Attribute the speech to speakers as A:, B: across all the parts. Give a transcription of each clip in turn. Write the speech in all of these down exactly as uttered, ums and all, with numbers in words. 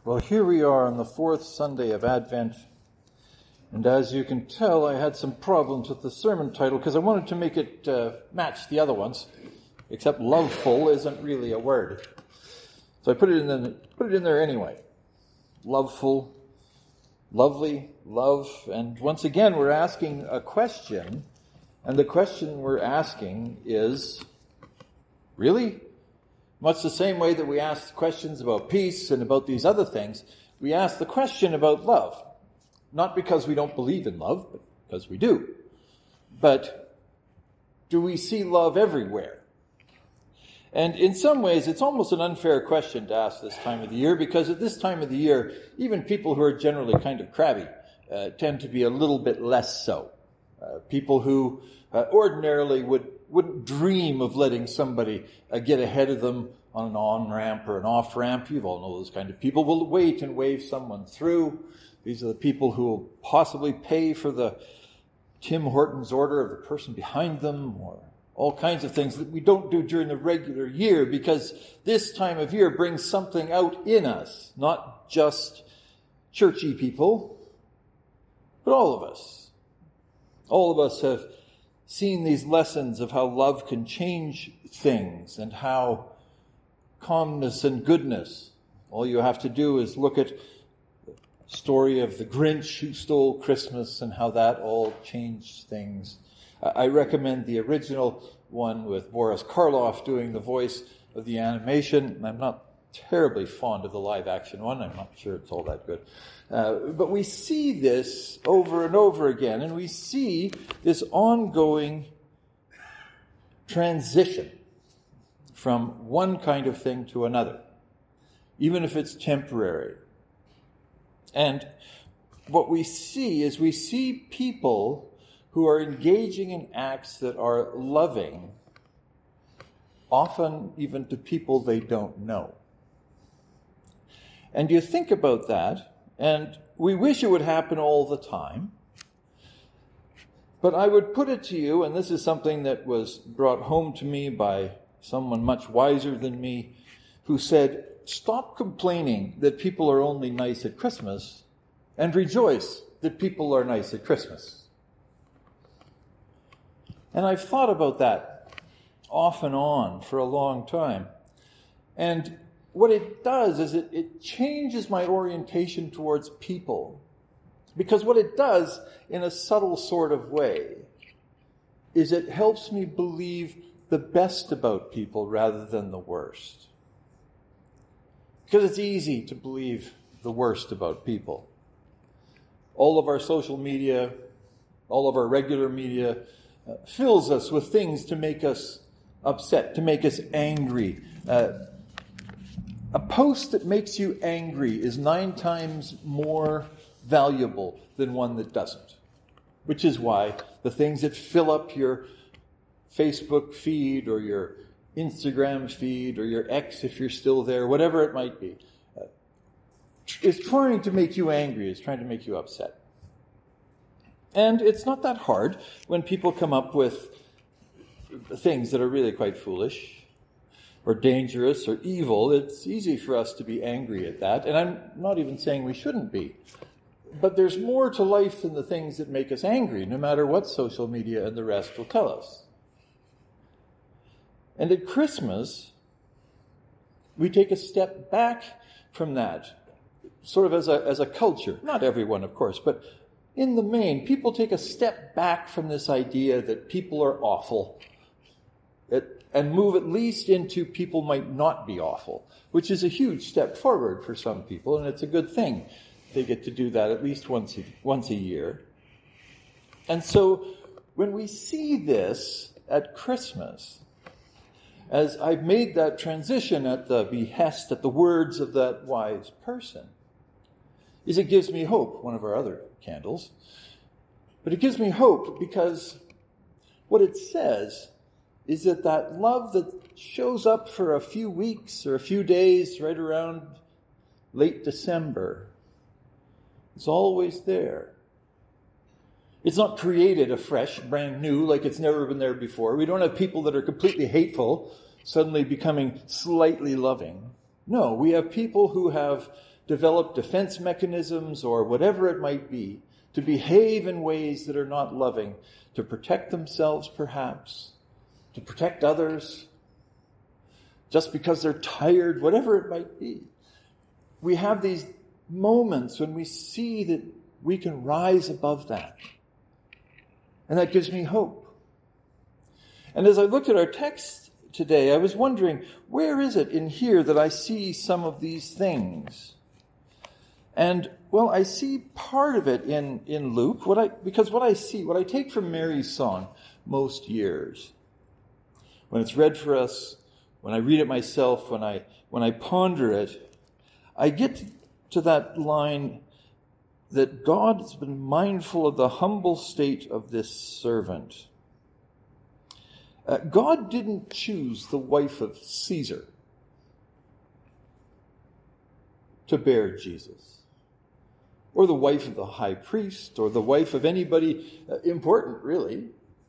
A: Well, here we are on the fourth Sunday of Advent, and as you can tell, I had some problems with the sermon title because I wanted to make it uh, match the other ones, except loveful isn't really a word. So I put it in the, put it in there anyway. Loveful, lovely, love, and once again we're asking a question, and the question we're asking is, really? Much the same way that we ask questions about peace and about these other things, we ask the question about love. Not because we don't believe in love, but because we do. But do we see love everywhere? And in some ways, it's almost an unfair question to ask this time of the year, because at this time of the year, even people who are generally kind of crabby uh, tend to be a little bit less so. Uh, people who uh, ordinarily would wouldn't dream of letting somebody uh, get ahead of them on an on-ramp or an off-ramp. You all know those kind of people. Will wait and wave someone through. These are the people who will possibly pay for the Tim Hortons order of the person behind them, or all kinds of things that we don't do during the regular year, because this time of year brings something out in us, not just churchy people, but all of us. All of us have seen these lessons of how love can change things and how calmness and goodness. All you have to do is look at the story of the Grinch who stole Christmas and how that all changed things. I recommend the original one with Boris Karloff doing the voice of the animation. I'm not terribly fond of the live action one. I'm not sure it's all that good. Uh, but we see this over and over again, and we see this ongoing transition from one kind of thing to another, even if it's temporary. And what we see is we see people who are engaging in acts that are loving, often even to people they don't know. And you think about that, and we wish it would happen all the time. But I would put it to you, and this is something that was brought home to me by someone much wiser than me, who said, stop complaining that people are only nice at Christmas and rejoice that people are nice at Christmas. And I've thought about that off and on for a long time. And what it does is it, it changes my orientation towards people. Because what it does, in a subtle sort of way, is it helps me believe the best about people rather than the worst. Because it's easy to believe the worst about people. All of our social media, all of our regular media, uh, fills us with things to make us upset, to make us angry. Uh, a post that makes you angry is nine times more valuable than one that doesn't. Which is why the things that fill up your Facebook feed or your Instagram feed or your X, if you're still there, whatever it might be, uh, is trying to make you angry, is trying to make you upset. And it's not that hard when people come up with things that are really quite foolish or dangerous or evil. It's easy for us to be angry at that. And I'm not even saying we shouldn't be. But there's more to life than the things that make us angry, no matter what social media and the rest will tell us. And at Christmas, we take a step back from that, sort of as a, as a culture. Not everyone, of course, but in the main, people take a step back from this idea that people are awful it, and move at least into people might not be awful, which is a huge step forward for some people, and it's a good thing. They get to do that at least once a, once a year. And so when we see this at Christmas, as I've made that transition at the behest, at the words of that wise person, is it gives me hope, one of our other candles. But it gives me hope because what it says is that that love that shows up for a few weeks or a few days right around late December is always there. It's not created afresh, brand new, like it's never been there before. We don't have people that are completely hateful suddenly becoming slightly loving. No, we have people who have develop defense mechanisms or whatever it might be, to behave in ways that are not loving, to protect themselves perhaps, to protect others, just because they're tired, whatever it might be. We have these moments when we see that we can rise above that. And that gives me hope. And as I looked at our text today, I was wondering, where is it in here that I see some of these things? And, well, I see part of it in, in Luke, what I, because what I see, what I take from Mary's song most years, when it's read for us, when I read it myself, when I, when I ponder it, I get to that line that God has been mindful of the humble state of this servant. Uh, God didn't choose the wife of Caesar to bear Jesus, or the wife of the high priest, or the wife of anybody uh, important, really.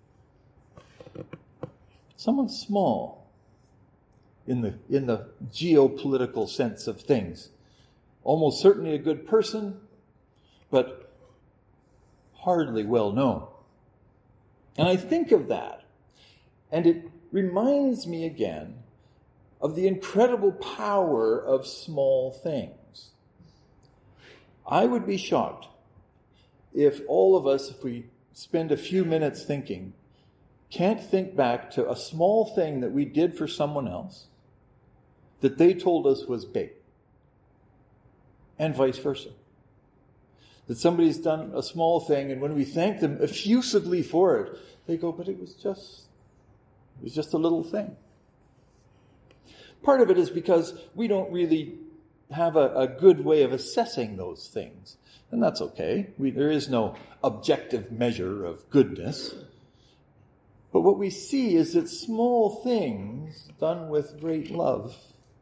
A: Someone small in the, in the geopolitical sense of things. Almost certainly a good person, but hardly well known. And I think of that, and it reminds me again of the incredible power of small things. I would be shocked if all of us, if we spend a few minutes thinking, can't think back to a small thing that we did for someone else that they told us was big, and vice versa. That somebody's done a small thing, and when we thank them effusively for it, they go, but it was just, it was just a little thing. Part of it is because we don't really have a, a good way of assessing those things. And that's okay. We, there is no objective measure of goodness. But what we see is that small things done with great love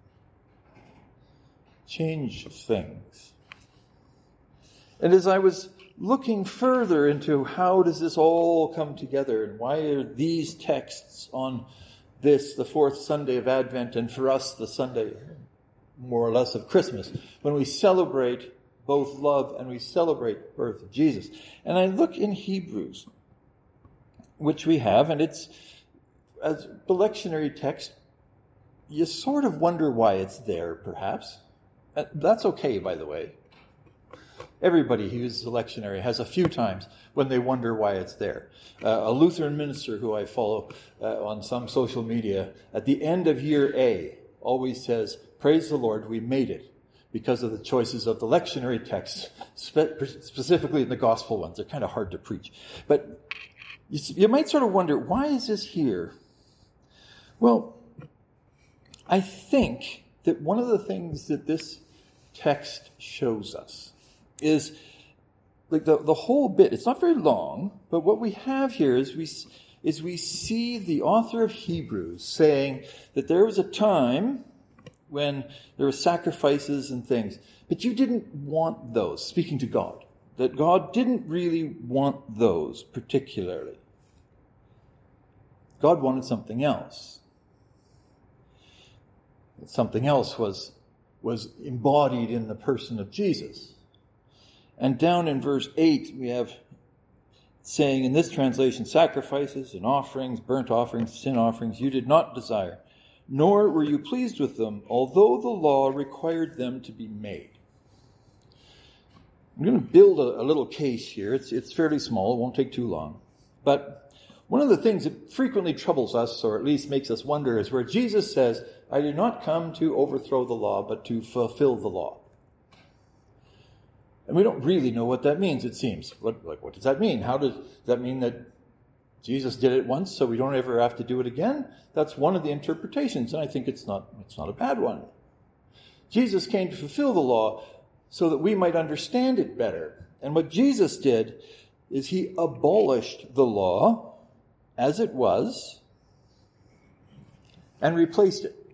A: change things. And as I was looking further into how does this all come together and why are these texts on this, the fourth Sunday of Advent, and for us the Sunday more or less of Christmas, when we celebrate both love and we celebrate the birth of Jesus. And I look in Hebrews, which we have, and it's, as the lectionary text, you sort of wonder why it's there, perhaps. That's okay, by the way. Everybody who uses the lectionary has a few times when they wonder why it's there. Uh, a Lutheran minister who I follow uh, on some social media, at the end of year A, always says, "Praise the Lord, we made it," because of the choices of the lectionary texts, spe- specifically in the gospel ones. They're kind of hard to preach. But you, you might sort of wonder, why is this here? Well, I think that one of the things that this text shows us is like the, the whole bit. It's not very long, but what we have here is we is we see the author of Hebrews saying that there was a time when there were sacrifices and things, but you didn't want those, speaking to God, that God didn't really want those particularly. God wanted something else. Something else was, was embodied in the person of Jesus. And down in verse eight, we have saying in this translation, sacrifices and offerings, burnt offerings, sin offerings, you did not desire, nor were you pleased with them, although the law required them to be made. I'm going to build a, a little case here. It's, it's fairly small. It won't take too long. But one of the things that frequently troubles us, or at least makes us wonder, is where Jesus says, I did not come to overthrow the law, but to fulfill the law. And we don't really know what that means, it seems. What, like, what does that mean? How does, does that mean that Jesus did it once, so we don't ever have to do it again? That's one of the interpretations, and I think it's not, it's not a bad one. Jesus came to fulfill the law so that we might understand it better. And what Jesus did is he abolished the law as it was and replaced it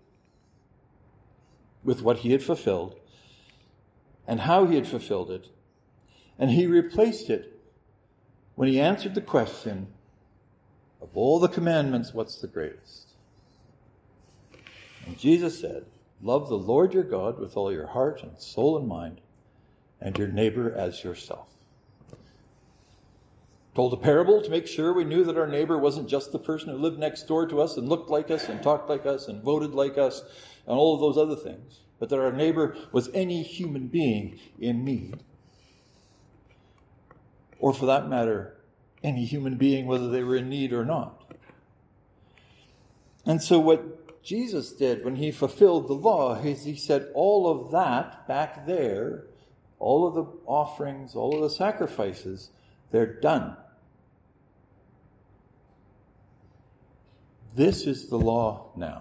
A: with what he had fulfilled and how he had fulfilled it. And he replaced it when he answered the question, of all the commandments, what's the greatest? And Jesus said, Love the Lord your God with all your heart and soul and mind, and your neighbor as yourself. Told a parable to make sure we knew that our neighbor wasn't just the person who lived next door to us and looked like us and talked like us and voted like us and all of those other things, but that our neighbor was any human being in need. Or for that matter, any human being, whether they were in need or not. And so what Jesus did when he fulfilled the law is he said all of that back there, all of the offerings, all of the sacrifices, they're done. This is the law now.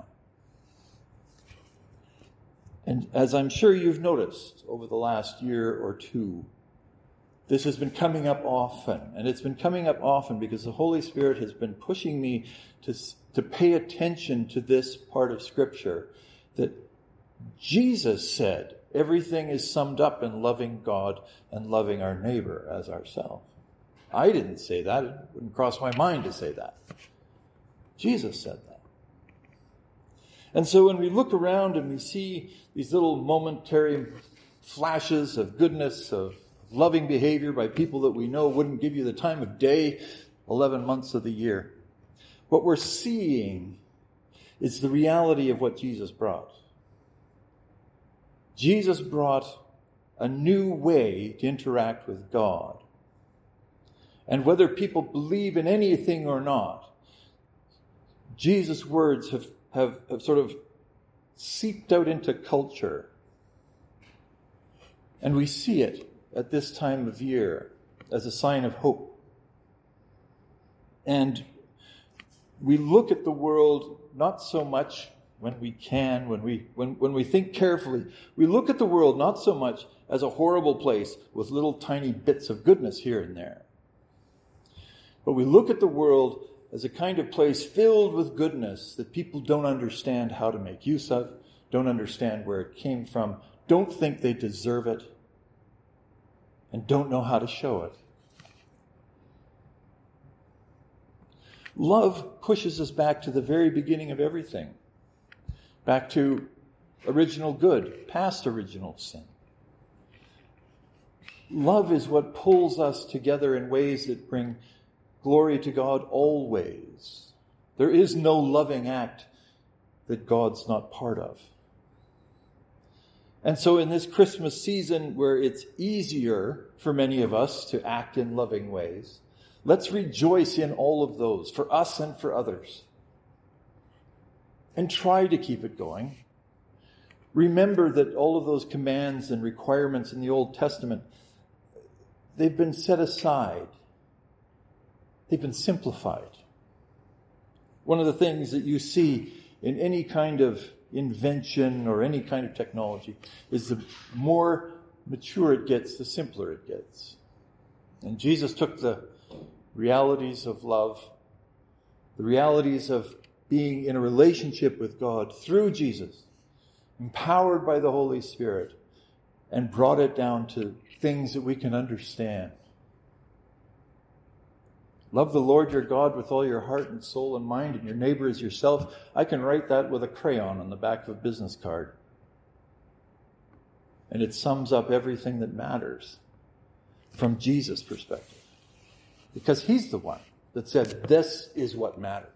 A: And as I'm sure you've noticed over the last year or two, this has been coming up often. And it's been coming up often because the Holy Spirit has been pushing me to, to pay attention to this part of Scripture. That Jesus said everything is summed up in loving God and loving our neighbor as ourselves. I didn't say that. It wouldn't cross my mind to say that. Jesus said that. And so when we look around and we see these little momentary flashes of goodness, of loving behavior by people that we know wouldn't give you the time of day, eleven months of the year, what we're seeing is the reality of what Jesus brought. Jesus brought a new way to interact with God. And whether people believe in anything or not, Jesus' words have, have, have sort of seeped out into culture. And we see it at this time of year as a sign of hope. And we look at the world not so much when we can, when we when, when we think carefully, we look at the world not so much as a horrible place with little tiny bits of goodness here and there. But we look at the world as a kind of place filled with goodness that people don't understand how to make use of, don't understand where it came from, don't think they deserve it, and don't know how to show it. Love pushes us back to the very beginning of everything, back to original good, past original sin. Love is what pulls us together in ways that bring glory to God always. There is no loving act that God's not part of. And so in this Christmas season where it's easier for many of us to act in loving ways, let's rejoice in all of those for us and for others. And try to keep it going. Remember that all of those commands and requirements in the Old Testament, they've been set aside. They've been simplified. One of the things that you see in any kind of invention or any kind of technology is the more mature it gets, the simpler it gets. And Jesus took the realities of love, the realities of being in a relationship with God through Jesus, empowered by the Holy Spirit, and brought it down to things that we can understand. Love the Lord your God with all your heart and soul and mind, and your neighbor as yourself. I can write that with a crayon on the back of a business card. And it sums up everything that matters from Jesus' perspective. Because he's the one that said, this is what matters.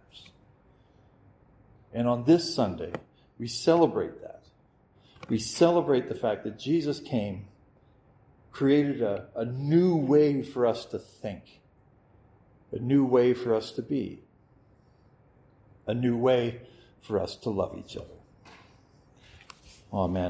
A: And on this Sunday, we celebrate that. We celebrate the fact that Jesus came, created a, a new way for us to think. A new way for us to be. A new way for us to love each other. Amen.